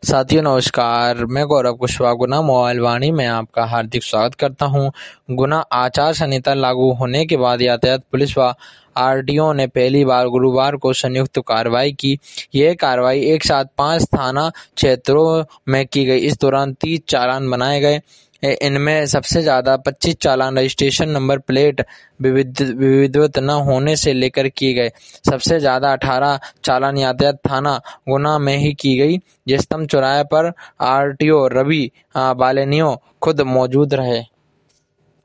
साथियों नमस्कार, मैं गौरव कुशवाहा गुना मोबाइल वाणी में आपका हार्दिक स्वागत करता हूं। गुना आचार संहिता लागू होने के बाद यातायात पुलिस व आरटीओ ने पहली बार गुरुवार को संयुक्त कार्रवाई की। यह कार्रवाई एक साथ 5 थाना क्षेत्रों में की गई। इस दौरान 30 चालान बनाए गए। इनमें सबसे ज्यादा 25 चालान रजिस्ट्रेशन नंबर प्लेट विविधवत न होने से लेकर किए गए। सबसे ज्यादा 18 चालान यातायात थाना गुना में ही की गई। जयस्तंभ चौराहे पर आरटीओ रवि बालेनियो खुद मौजूद रहे।